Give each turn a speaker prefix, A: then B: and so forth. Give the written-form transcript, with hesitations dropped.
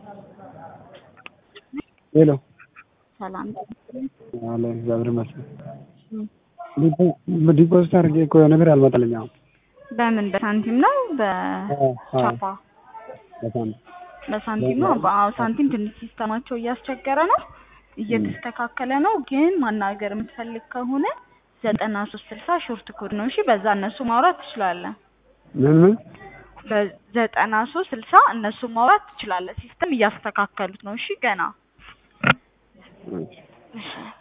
A: ሄሎ
B: ሰላም
A: አለ እግዚአብሔር ይመስገን። ዲፖዚት አድርጌ እኮ የሆነ ነገር አልመጣልኝም።
B: በምን በሳንቲም ነው በቻፓ? በሳንቲም ነው። አዎ ሳንቲም ትንሽ ሲስተማቸው እያስቸገረ ነው፣ እየተስተካከለ ነው። ግን ማናገር የምትፈልግ ከሆነ 9360 ሾርት ኮድ ነው። እሺ በዛ እነሱ ማውራት ትችላለህ።
A: ምን
B: በ9360 እነሱ ማውራት ትችላለህ። ሲስተም እያስተካከሉት ነው። እሺ ገና